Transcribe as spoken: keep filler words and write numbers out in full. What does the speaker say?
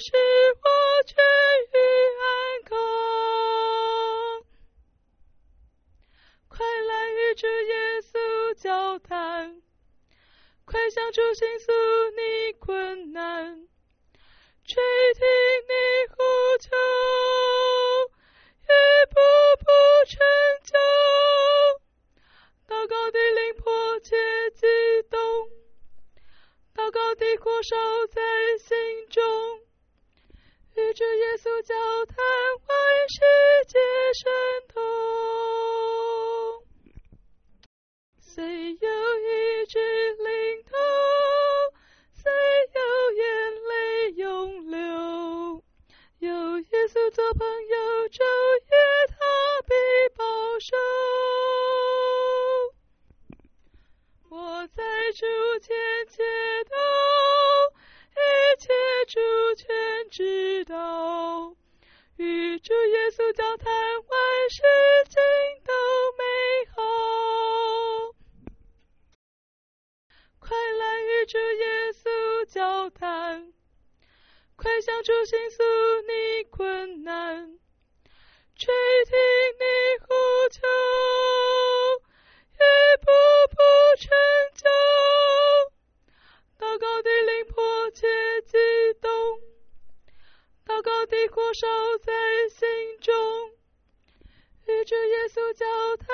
使我痊愈安康。快来与主耶稣交谈，快向主倾诉你困难，垂听你呼求，一步步成就。祷告的灵迫切激动，祷告的火烧在心中，与主耶稣交谈，万世界神通。虽有一只领头，虽有眼泪涌流，有耶稣做朋友，昼夜他必保守。我在主前祈祷，一切主权知道，与主耶稣交谈，万事尽都美好。快来与主耶稣交谈，快向主倾诉你困难，垂听你呼求，一步步成就。祷告的灵迫切激动，祷告的火烧在心中，与主耶稣交谈，